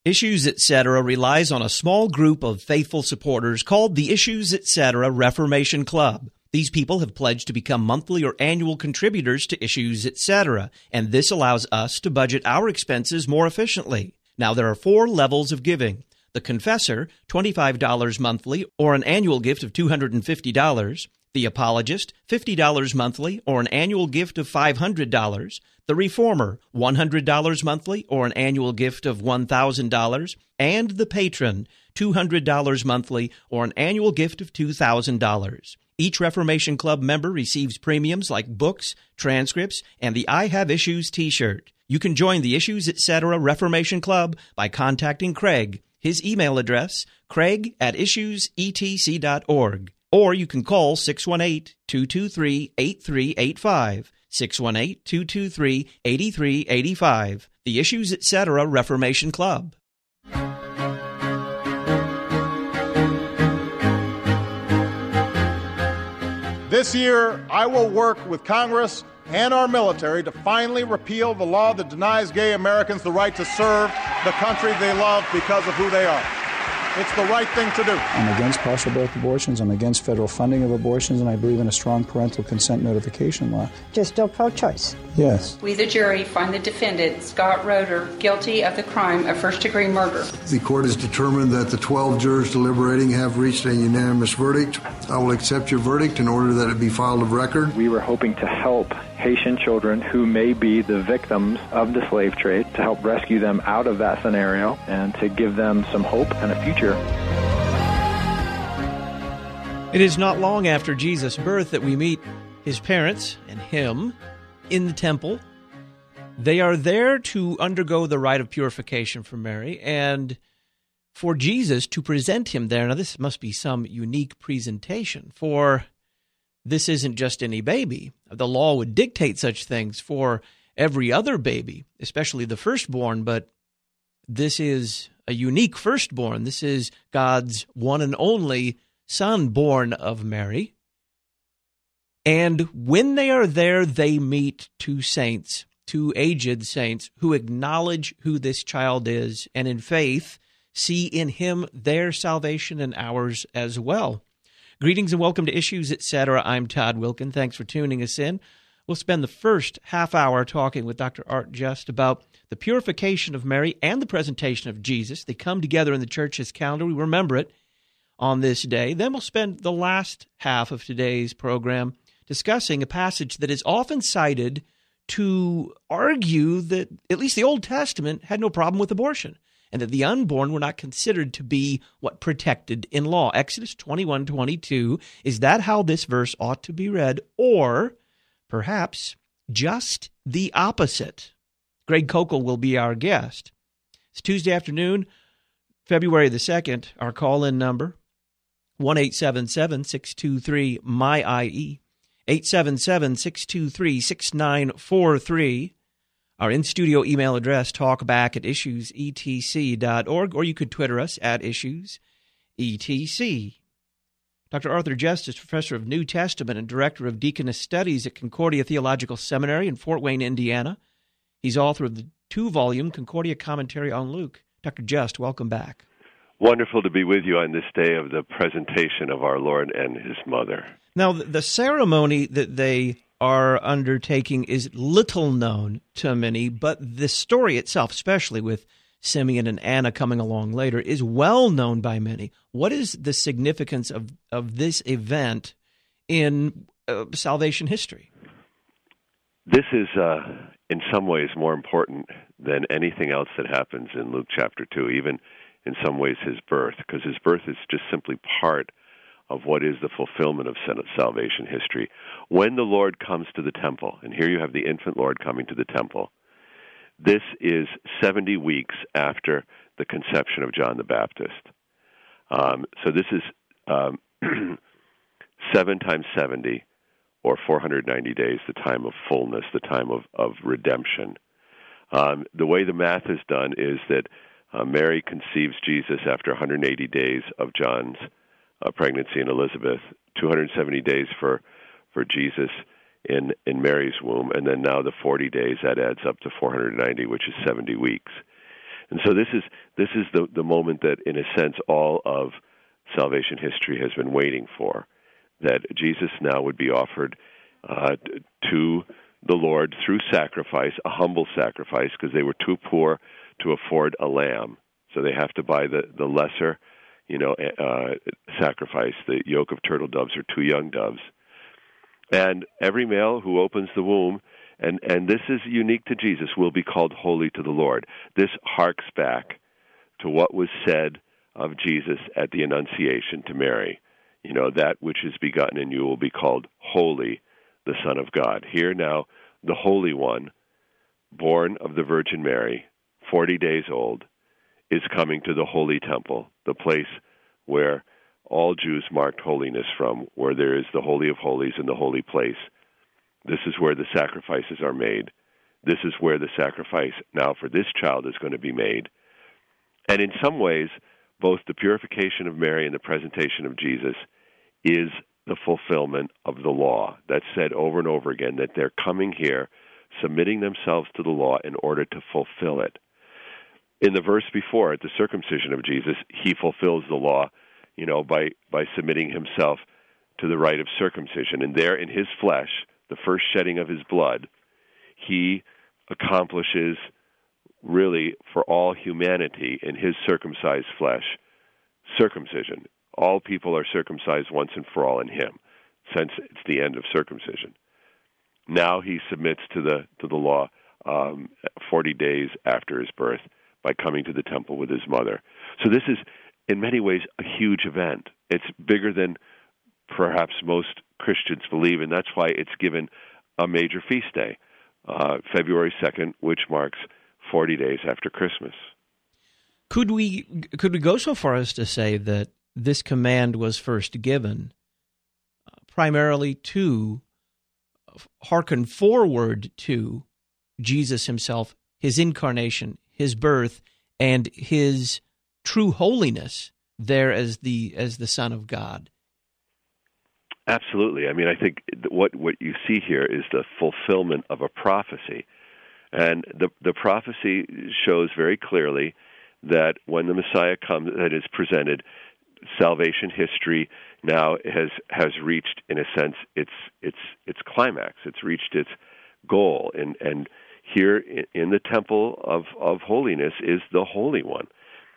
Issues Etc. relies on a small group of faithful supporters called the Issues Etc. Reformation Club. These people have pledged to become monthly or annual contributors to Issues Etc., and this allows us to budget our expenses more efficiently. Now, there are 4 levels of giving. The Confessor, $25 monthly or an annual gift of $250. The Apologist, $50 monthly or an annual gift of $500. The Reformer, $100 monthly or an annual gift of $1,000. And the Patron, $200 monthly or an annual gift of $2,000. Each Reformation Club member receives premiums like books, transcripts, and the I Have Issues t-shirt. You can join the Issues Etc. Reformation Club by contacting Craig. His email address, craig@issuesetc.org. Or you can call 618-223-8385, 618-223-8385, the Issues Etc. Reformation Club. This year, I will work with Congress and our military to finally repeal the law that denies gay Americans the right to serve the country they love because of who they are. It's the right thing to do. I'm against partial birth abortions. I'm against federal funding of abortions, and I believe in a strong parental consent notification law. You're still pro-choice? Yes. We, the jury, find the defendant, Scott Roeder, guilty of the crime of first-degree murder. The court has determined that the 12 jurors deliberating have reached a unanimous verdict. I will accept your verdict in order that it be filed of record. We were hoping to help Haitian children who may be the victims of the slave trade, to help rescue them out of that scenario and to give them some hope and a future. It is not long after Jesus' birth that we meet his parents and him in the temple. They are there to undergo the rite of purification for Mary and for Jesus to present him there. Now, this must be some unique presentation, for this isn't just any baby. The law would dictate such things for every other baby, especially the firstborn, but this is a unique firstborn. This is God's one and only Son, born of Mary. And when they are there, they meet 2 saints, 2 aged saints, who acknowledge who this child is, and in faith see in him their salvation and ours as well. Greetings and welcome to Issues Etc. I'm Todd Wilkin. Thanks for tuning us in. We'll spend the first half hour talking with Dr. Art Just about the purification of Mary and the presentation of Jesus. They come together in the church's calendar. We remember it on this day. Then we'll spend the last half of today's program discussing a passage that is often cited to argue that at least the Old Testament had no problem with abortion, and that the unborn were not considered to be what protected in law. Exodus 21:22, is that how this verse ought to be read? Or perhaps just the opposite? Greg Kokel will be our guest. It's Tuesday afternoon, February the 2nd. Our call-in number, 1-877-623-MY-IE, 877-623-6943. Our in-studio email address, talkback@issuesetc.org, or you could Twitter us at issuesetc. Dr. Arthur Just is professor of New Testament and director of Deaconess Studies at Concordia Theological Seminary in Fort Wayne, Indiana. He's author of the 2-volume Concordia Commentary on Luke. Dr. Just, welcome back. Wonderful to be with you on this day of the presentation of our Lord and his mother. Now, the ceremony that they are undertaking is little known to many, but the story itself, especially with Simeon and Anna coming along later, is well known by many. What is the significance of this event in salvation history? This is, in some ways, more important than anything else that happens in Luke chapter 2, even in some ways his birth, because his birth is just simply part of what is the fulfillment of salvation history. When the Lord comes to the temple, and here you have the infant Lord coming to the temple, this is 70 weeks after the conception of John the Baptist. So this is 7 times 70, or 490 days, the time of fullness, the time of redemption. The way the math is done is that Mary conceives Jesus after 180 days of John's pregnancy in Elizabeth, 270 days for Jesus in Mary's womb, and then now the 40 days, that adds up to 490, which is 70 weeks. And so this is the moment that, in a sense, all of salvation history has been waiting for, that Jesus now would be offered to the Lord through sacrifice, a humble sacrifice, because they were too poor to afford a lamb. So they have to buy the lesser, sacrifice, the yoke of turtle doves or 2 young doves. And every male who opens the womb, and this is unique to Jesus, will be called holy to the Lord. This harks back to what was said of Jesus at the Annunciation to Mary. That which is begotten in you will be called holy, the Son of God. Here now, the Holy One, born of the Virgin Mary, 40 days old, is coming to the Holy Temple, the place where all Jews marked holiness from, where there is the Holy of Holies and the holy place. This is where the sacrifices are made. This is where the sacrifice now for this child is going to be made. And in some ways, both the purification of Mary and the presentation of Jesus is the fulfillment of the law. That's said over and over again, that they're coming here, submitting themselves to the law in order to fulfill it. In the verse before, at the circumcision of Jesus, he fulfills the law, by submitting himself to the rite of circumcision. And there in his flesh, the first shedding of his blood, he accomplishes really for all humanity in his circumcised flesh, circumcision. All people are circumcised once and for all in him, since it's the end of circumcision. Now he submits to the law 40 days after his birth by coming to the temple with his mother. So this is, in many ways, a huge event. It's bigger than perhaps most Christians believe, and that's why it's given a major feast day, February 2nd, which marks 40 days after Christmas. Could we go so far as to say that this command was first given primarily to hearken forward to Jesus himself, his incarnation, his birth, and his true holiness there as the Son of God? Absolutely. I mean, I think what you see here is the fulfillment of a prophecy. And the prophecy shows very clearly that when the Messiah comes, that is presented, salvation history now has reached, in a sense, its climax. It's reached its goal. And here in the temple of holiness is the Holy One.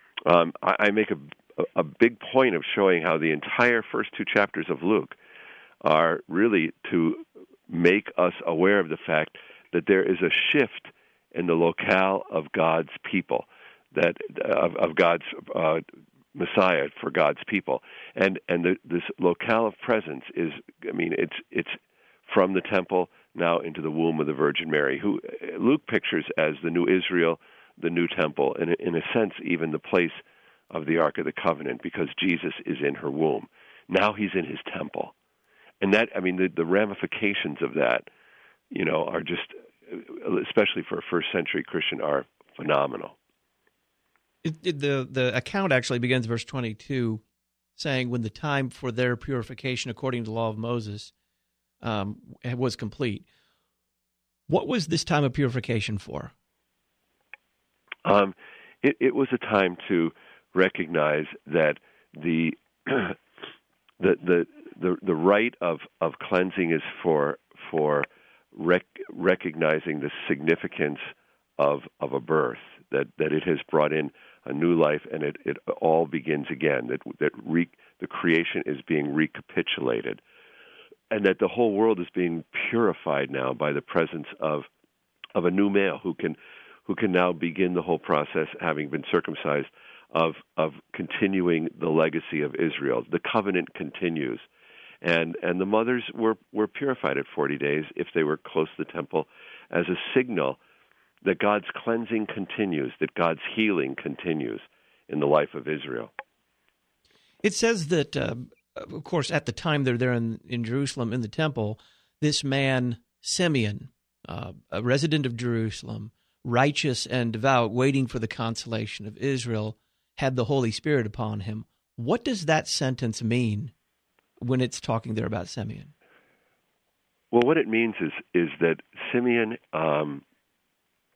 I make a big point of showing how the entire first 2 chapters of Luke are really to make us aware of the fact that there is a shift in the locale of God's people, that of God's Messiah for God's people, and this locale of presence is, it's from the temple now into the womb of the Virgin Mary, who Luke pictures as the new Israel, the new temple, and in a sense even the place of the Ark of the Covenant, because Jesus is in her womb. Now he's in his temple. And that, the ramifications of that, are just, especially for a first century Christian, are phenomenal. The account actually begins verse 22, saying, when the time for their purification according to the law of Moses was complete. What was this time of purification for? It was a time to recognize that the rite of cleansing is for recognizing the significance of a birth, that it has brought in a new life, and it all begins again. The creation is being recapitulated, and that the whole world is being purified now by the presence of a new male who can now begin the whole process, having been circumcised, of continuing the legacy of Israel. The covenant continues, and the mothers were purified at 40 days if they were close to the temple, as a signal that God's cleansing continues, that God's healing continues in the life of Israel. It says that, of course, at the time they're there in Jerusalem, in the temple, this man, Simeon, a resident of Jerusalem, righteous and devout, waiting for the consolation of Israel, had the Holy Spirit upon him. What does that sentence mean when it's talking there about Simeon? Well, what it means is that Simeon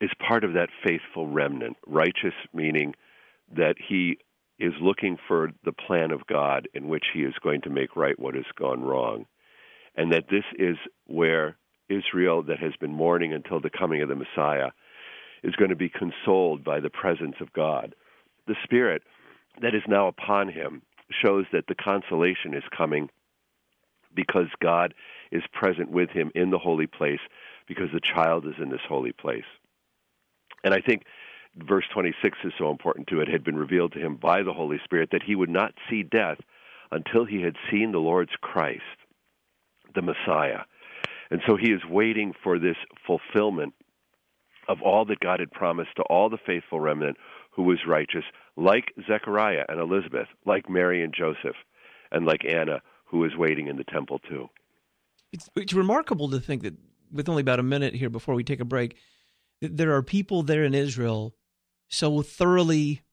is part of that faithful remnant. Righteous meaning that he is looking for the plan of God in which he is going to make right what has gone wrong. And that this is where Israel, that has been mourning until the coming of the Messiah, is going to be consoled by the presence of God. The Spirit that is now upon him shows that the consolation is coming because God is present with him in the holy place, because the child is in this holy place. And I think verse 26 is so important too. It had been revealed to him by the Holy Spirit that he would not see death until he had seen the Lord's Christ, the Messiah. And so he is waiting for this fulfillment of all that God had promised to all the faithful remnant who was righteous, like Zechariah and Elizabeth, like Mary and Joseph, and like Anna, who was waiting in the temple too. It's remarkable to think that, with only about a minute here before we take a break, that there are people there in Israel so thoroughly,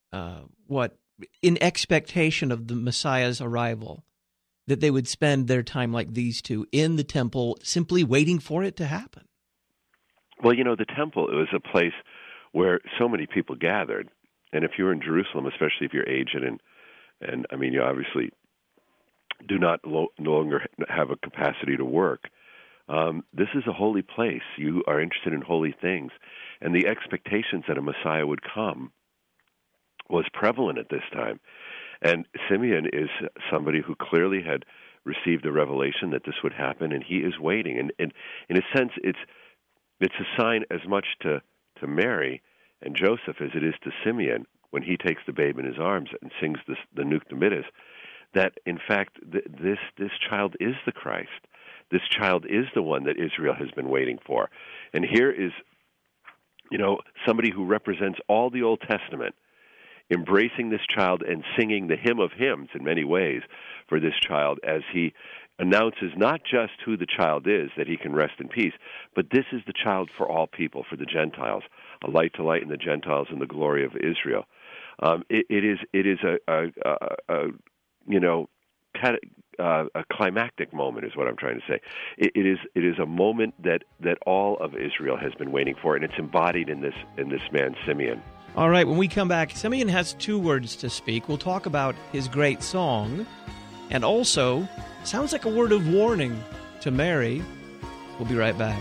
in expectation of the Messiah's arrival, that they would spend their time like these two in the temple, simply waiting for it to happen. Well, the temple, it was a place where so many people gathered. And if you're in Jerusalem, especially if you're aged and I mean, you obviously do not no longer have a capacity to work, this is a holy place. You are interested in holy things. And the expectations that a Messiah would come was prevalent at this time. And Simeon is somebody who clearly had received a revelation that this would happen, and he is waiting. And in a sense, it's a sign as much to Mary and Joseph as it is to Simeon when he takes the babe in his arms and sings the Nunc Dimittis, that in fact this child is the Christ. This child is the one that Israel has been waiting for. And here is, somebody who represents all the Old Testament, embracing this child and singing the hymn of hymns in many ways for this child as he announces not just who the child is, that he can rest in peace, but this is the child for all people, for the Gentiles, a light to lighten the Gentiles and the glory of Israel. It is a climactic moment, is what I'm trying to say. It is a moment that all of Israel has been waiting for, and it's embodied in this man Simeon. All right, when we come back, Simeon has 2 words to speak. We'll talk about his great song, and also sounds like a word of warning to Mary. We'll be right back.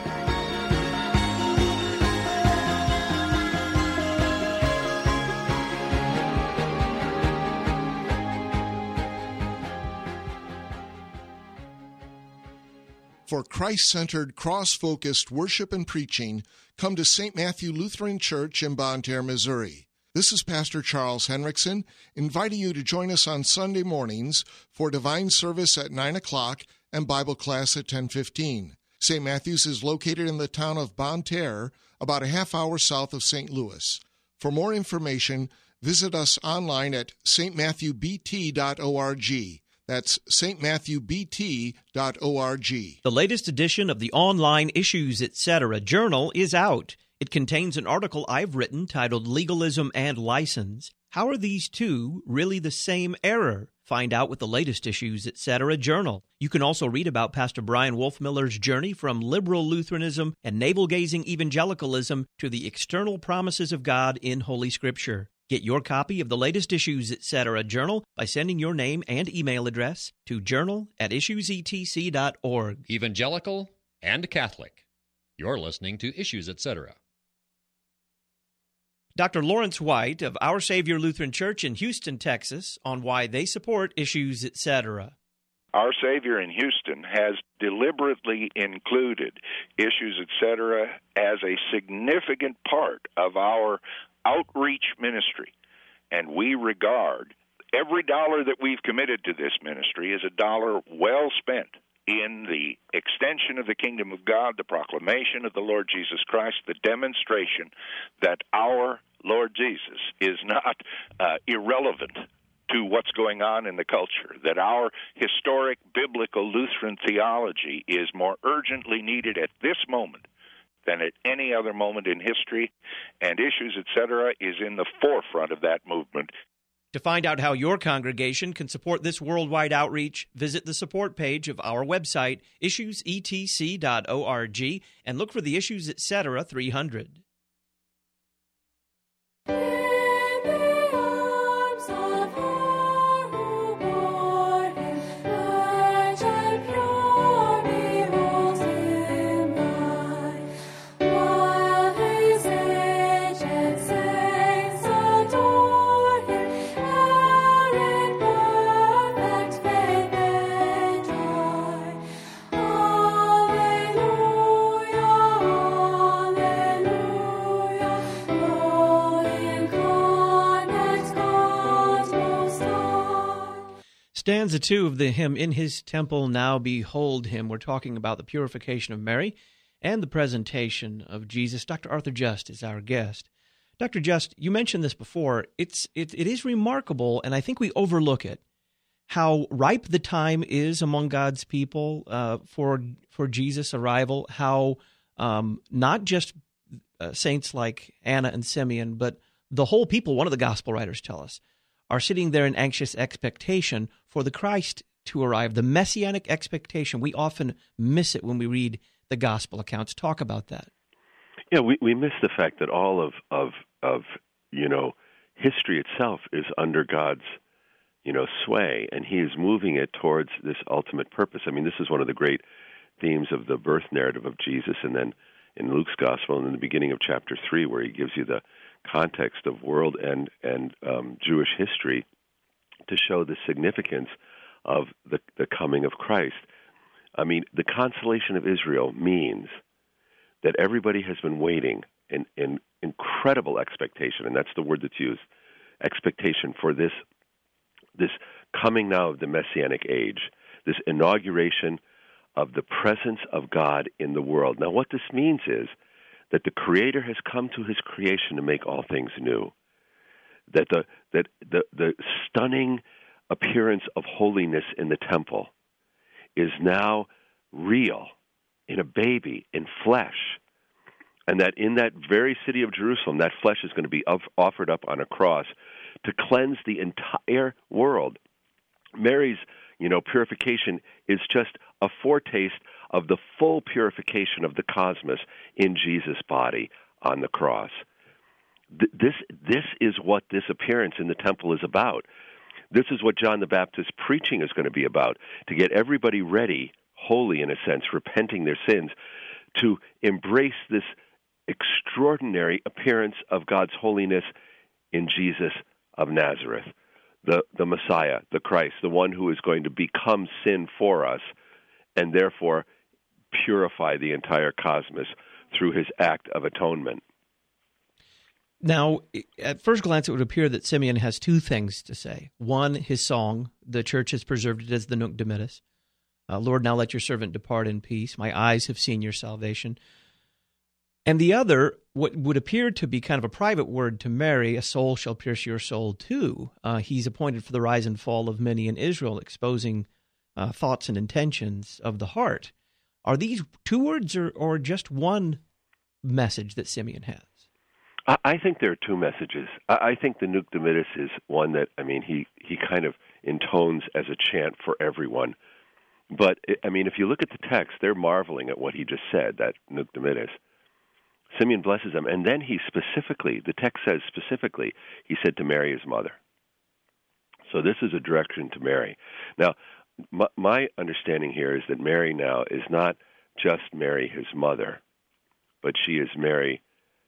For Christ-centered, cross-focused worship and preaching, come to St. Matthew Lutheran Church in Bonne Terre, Missouri. This is Pastor Charles Henriksen, inviting you to join us on Sunday mornings for divine service at 9 o'clock and Bible class at 10:15. St. Matthew's is located in the town of Bonne Terre, about a half hour south of St. Louis. For more information, visit us online at stmatthewbt.org. That's stmatthewbt.org. The latest edition of the online Issues Etc. journal is out. It contains an article I've written titled Legalism and License. How are these two really the same error? Find out with the latest Issues Etc. journal. You can also read about Pastor Brian Wolfmiller's journey from liberal Lutheranism and navel-gazing evangelicalism to the external promises of God in Holy Scripture. Get your copy of the latest Issues Etc. journal by sending your name and email address to journal@issuesetc.org. Evangelical and Catholic. You're listening to Issues Etc. Dr. Lawrence White of Our Savior Lutheran Church in Houston, Texas, on why they support Issues Etc. Our Savior in Houston has deliberately included Issues Etc. as a significant part of our outreach ministry, and we regard every dollar that we've committed to this ministry as a dollar well spent in the extension of the kingdom of God, the proclamation of the Lord Jesus Christ, the demonstration that our Lord Jesus is not irrelevant to what's going on in the culture, that our historic biblical Lutheran theology is more urgently needed at this moment than at any other moment in history, and Issues Etc. is in the forefront of that movement. To find out how your congregation can support this worldwide outreach, visit the support page of our website, issuesetc.org, and look for the Issues Etc. 300. Stanza 2 of the hymn, In His Temple Now Behold Him. We're talking about the purification of Mary and the presentation of Jesus. Dr. Arthur Just is our guest. Dr. Just, you mentioned this before. It is remarkable, and I think we overlook it, how ripe the time is among God's people for Jesus' arrival, how not just saints like Anna and Simeon, but the whole people, one of the gospel writers tell us, are sitting there in anxious expectation for the Christ to arrive, the messianic expectation. We often miss it when we read the gospel accounts. Talk about that. Yeah, we miss the fact that all of history itself is under God's sway, and He is moving it towards this ultimate purpose. I mean, this is one of the great themes of the birth narrative of Jesus, and then in Luke's gospel, and in the beginning of chapter 3, where he gives you the context of world and Jewish history to show the significance of the coming of Christ. I mean, the consolation of Israel means that everybody has been waiting in incredible expectation, and that's the word that's used, expectation for this coming now of the Messianic age, this inauguration of the presence of God in the world. Now, what this means is that the Creator has come to His creation to make all things new. That the stunning appearance of holiness in the temple is now real in a baby, in flesh, and that in that very city of Jerusalem, that flesh is going to be offered up on a cross to cleanse the entire world. Mary's, purification is just a foretaste of the full purification of the cosmos in Jesus' body on the cross. This is what this appearance in the temple is about. This is what John the Baptist's preaching is going to be about, to get everybody ready, holy in a sense, repenting their sins, to embrace this extraordinary appearance of God's holiness in Jesus of Nazareth, the Messiah, the Christ, the one who is going to become sin for us and therefore purify the entire cosmos through His act of atonement. Now, at first glance, it would appear that Simeon has two things to say. One, his song. The church has preserved it as the Nunc Dimittis. Lord, now let your servant depart in peace. My eyes have seen your salvation. And the other, what would appear to be kind of a private word to Mary, a soul shall pierce your soul too. He's appointed for the rise and fall of many in Israel, exposing thoughts and intentions of the heart. Are these two words or just one message that Simeon has? I think there are two messages. I think the Nunc Dimittis is one that, he kind of intones as a chant for everyone. But, if you look at the text, they're marveling at what he just said, that Nunc Dimittis. Simeon blesses them, and then the text says specifically, he said to Mary, his mother. So this is a direction to Mary. Now, my understanding here is that Mary now is not just Mary, his mother, but she is Mary,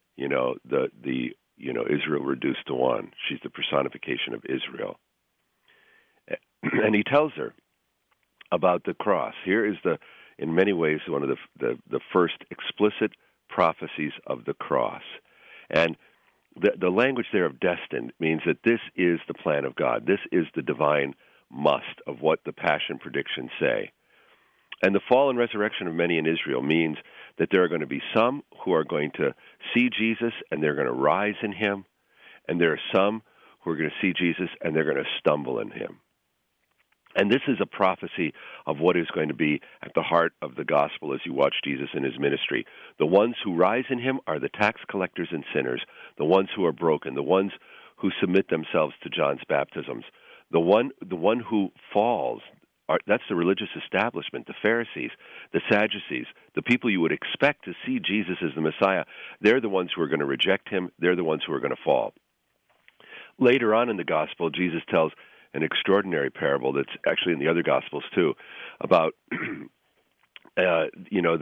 Israel reduced to one. She's the personification of Israel. And he tells her about the cross. Here is in many ways, one of the first explicit prophecies of the cross. And the language there of destined means that this is the plan of God. This is the divine must of what the Passion predictions say. And the fall and resurrection of many in Israel means that there are going to be some who are going to see Jesus and they're going to rise in Him, and there are some who are going to see Jesus and they're going to stumble in Him. And this is a prophecy of what is going to be at the heart of the gospel as you watch Jesus in His ministry. The ones who rise in Him are the tax collectors and sinners, the ones who are broken, the ones who submit themselves to John's baptisms. The one who falls, that's the religious establishment, the Pharisees, the Sadducees, the people you would expect to see Jesus as the Messiah. They're the ones who are going to reject him. They're the ones who are going to fall. Later on in the gospel, Jesus tells an extraordinary parable that's actually in the other gospels too, about the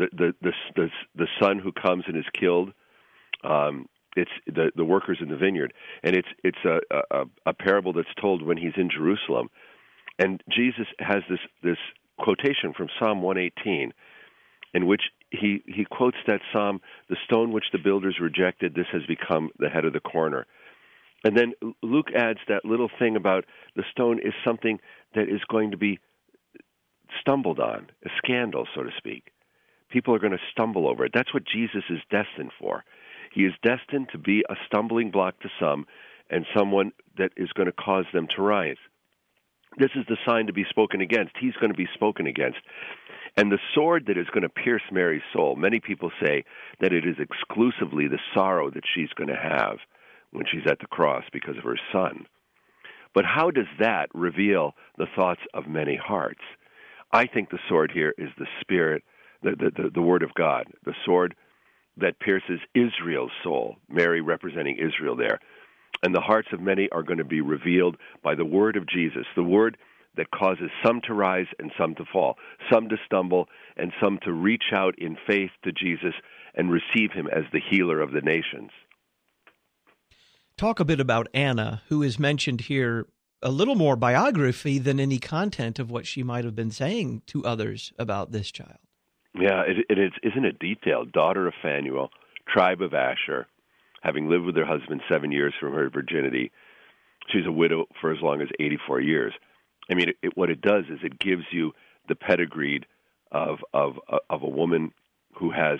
son who comes and is killed. It's the workers in the vineyard, and it's a parable that's told when he's in Jerusalem. And Jesus has this quotation from Psalm 118, in which he quotes that psalm, "The stone which the builders rejected, this has become the head of the corner." And then Luke adds that little thing about the stone is something that is going to be stumbled on, a scandal, so to speak. People are going to stumble over it. That's what Jesus is destined for. He is destined to be a stumbling block to some and someone that is going to cause them to rise. This is the sign to be spoken against. He's going to be spoken against. And the sword that is going to pierce Mary's soul, many people say that it is exclusively the sorrow that she's going to have when she's at the cross because of her son. But how does that reveal the thoughts of many hearts? I think the sword here is the Spirit, the Word of God, the sword that pierces Israel's soul, Mary representing Israel there. And the hearts of many are going to be revealed by the word of Jesus, the word that causes some to rise and some to fall, some to stumble and some to reach out in faith to Jesus and receive him as the healer of the nations. Talk a bit about Anna, who is mentioned here, a little more biography than any content of what she might have been saying to others about this child. Yeah, isn't it detailed? Daughter of Phanuel, tribe of Asher, having lived with her husband 7 years from her virginity. She's a widow for as long as 84 years. I mean, what it does is it gives you the pedigree of a woman who has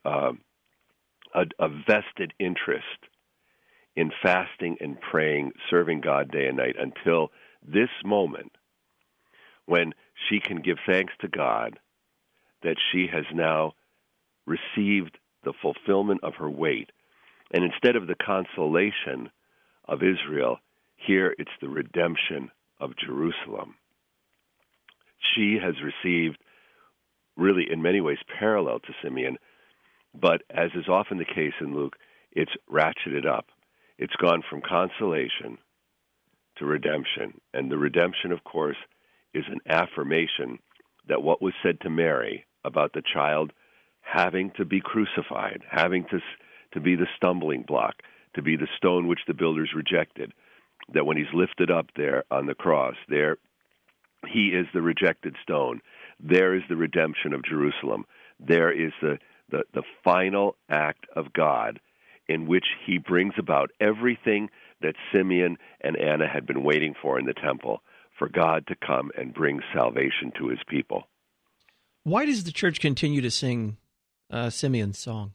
a vested interest in fasting and praying, serving God day and night until this moment when she can give thanks to God that she has now received the fulfillment of her wait. And instead of the consolation of Israel, here it's the redemption of Jerusalem. She has received, really in many ways parallel to Simeon, but as is often the case in Luke, it's ratcheted up. It's gone from consolation to redemption. And the redemption, of course, is an affirmation that what was said to Mary about the child having to be crucified, having to be the stumbling block, to be the stone which the builders rejected, that when he's lifted up there on the cross, there he is the rejected stone. There is the redemption of Jerusalem. There is the final act of God in which he brings about everything that Simeon and Anna had been waiting for in the temple, for God to come and bring salvation to his people. Why does the church continue to sing Simeon's song?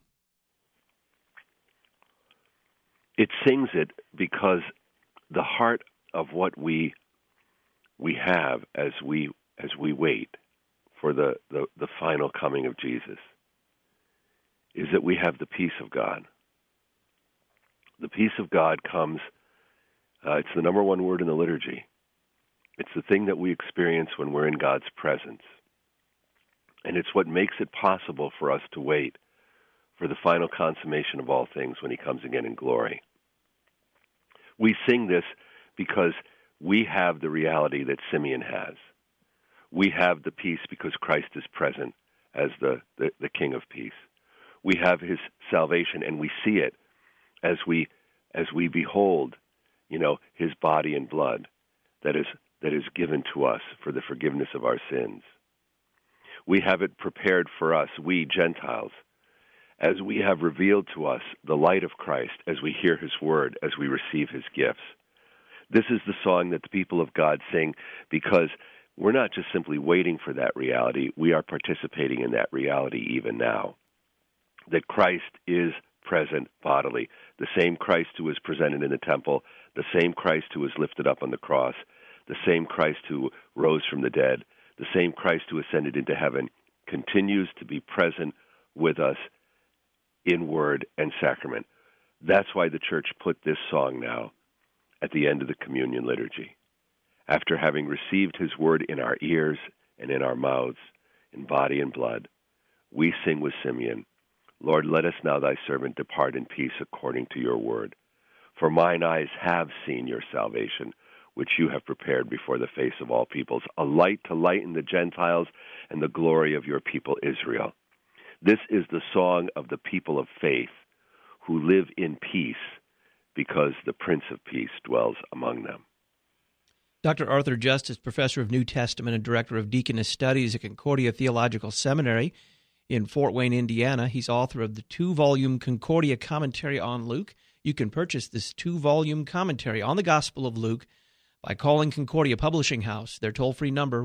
It sings it because the heart of what we have as we wait for the final coming of Jesus is that we have the peace of God. The peace of God comes, it's the number one word in the liturgy. It's the thing that we experience when we're in God's presence. And it's what makes it possible for us to wait for the final consummation of all things when he comes again in glory. We sing this because we have the reality that Simeon has. We have the peace because Christ is present as the King of Peace. We have his salvation, and we see it as we behold, his body and blood that is given to us for the forgiveness of our sins. We have it prepared for us, we Gentiles, as we have revealed to us the light of Christ, as we hear his word, as we receive his gifts. This is the song that the people of God sing because we're not just simply waiting for that reality, we are participating in that reality even now. That Christ is present bodily, the same Christ who was presented in the temple, the same Christ who was lifted up on the cross, the same Christ who rose from the dead, the same Christ who ascended into heaven, continues to be present with us in word and sacrament. That's why the church put this song now at the end of the communion liturgy. After having received his word in our ears and in our mouths, in body and blood, we sing with Simeon, Lord, let us now thy servant depart in peace according to your word. For mine eyes have seen your salvation, which you have prepared before the face of all peoples, a light to lighten the Gentiles and the glory of your people Israel. This is the song of the people of faith who live in peace because the Prince of Peace dwells among them. Dr. Arthur Justice, professor of New Testament and director of Deaconess Studies at Concordia Theological Seminary in Fort Wayne, Indiana. He's author of the 2-volume Concordia Commentary on Luke. You can purchase this 2-volume commentary on the Gospel of Luke by calling Concordia Publishing House. Their toll-free number,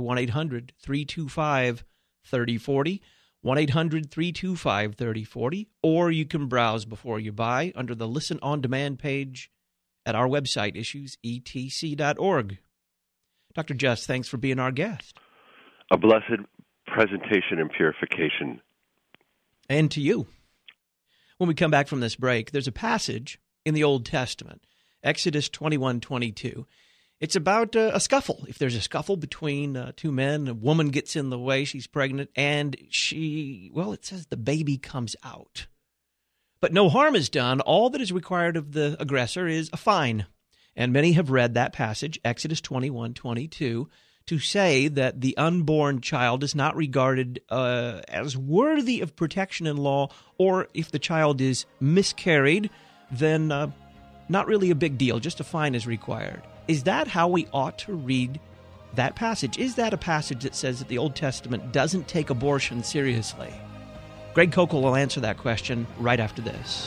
1-800-325-3040, 1-800-325-3040, or you can browse before you buy under the Listen on Demand page at our website, issuesetc.org. Dr. Just, thanks for being our guest. A blessed presentation and purification. And to you. When we come back from this break, there's a passage in the Old Testament, Exodus 21:22. It's about a scuffle. If there's a scuffle between two men, a woman gets in the way, she's pregnant, and it says the baby comes out. But no harm is done. All that is required of the aggressor is a fine. And many have read that passage, Exodus 21:22, to say that the unborn child is not regarded as worthy of protection in law, or if the child is miscarried, then not really a big deal, just a fine is required. Is that how we ought to read that passage? Is that a passage that says that the Old Testament doesn't take abortion seriously? Greg Koukl will answer that question right after this.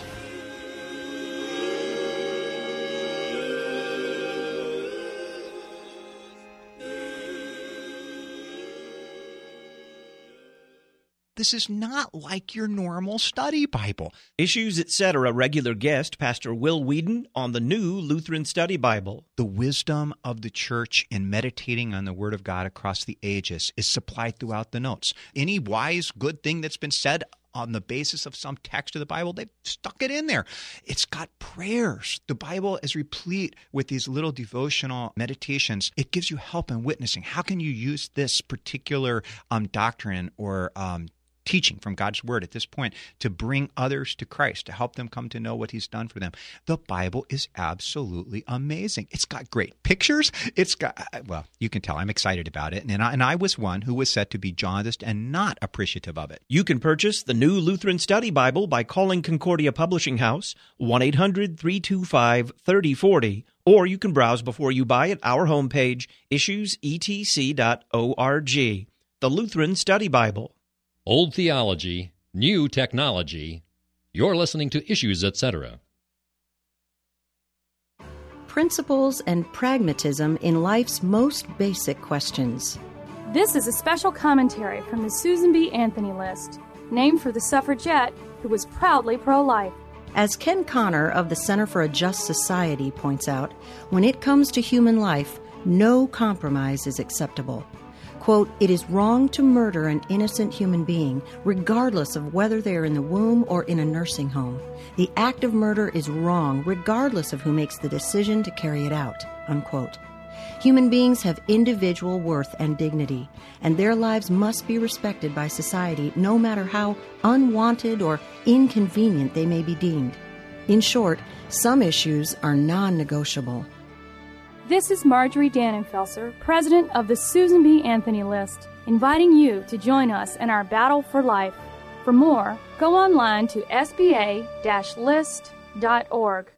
This is not like your normal study Bible. Issues, Etc. regular guest, Pastor Will Whedon, on the new Lutheran Study Bible. The wisdom of the church in meditating on the Word of God across the ages is supplied throughout the notes. Any wise, good thing that's been said on the basis of some text of the Bible, they've stuck it in there. It's got prayers. The Bible is replete with these little devotional meditations. It gives you help in witnessing. How can you use this particular doctrine or teaching from God's Word at this point to bring others to Christ, to help them come to know what He's done for them? The Bible is absolutely amazing. It's got great pictures. It's got, well, you can tell I'm excited about it. And I was one who was said to be jaundiced and not appreciative of it. You can purchase the new Lutheran Study Bible by calling Concordia Publishing House, 1-800-325-3040, or you can browse before you buy at our homepage, issuesetc.org. The Lutheran Study Bible. Old theology, new technology. You're listening to Issues, Etc. Principles and pragmatism in life's most basic questions. This is a special commentary from the Susan B. Anthony List, named for the suffragette who was proudly pro-life. As Ken Connor of the Center for a Just Society points out, when it comes to human life, no compromise is acceptable. Quote, "It is wrong to murder an innocent human being, regardless of whether they are in the womb or in a nursing home. The act of murder is wrong, regardless of who makes the decision to carry it out." Unquote. Human beings have individual worth and dignity, and their lives must be respected by society, no matter how unwanted or inconvenient they may be deemed. In short, some issues are non-negotiable. This is Marjorie Dannenfelser, president of the Susan B. Anthony List, inviting you to join us in our battle for life. For more, go online to sba-list.org.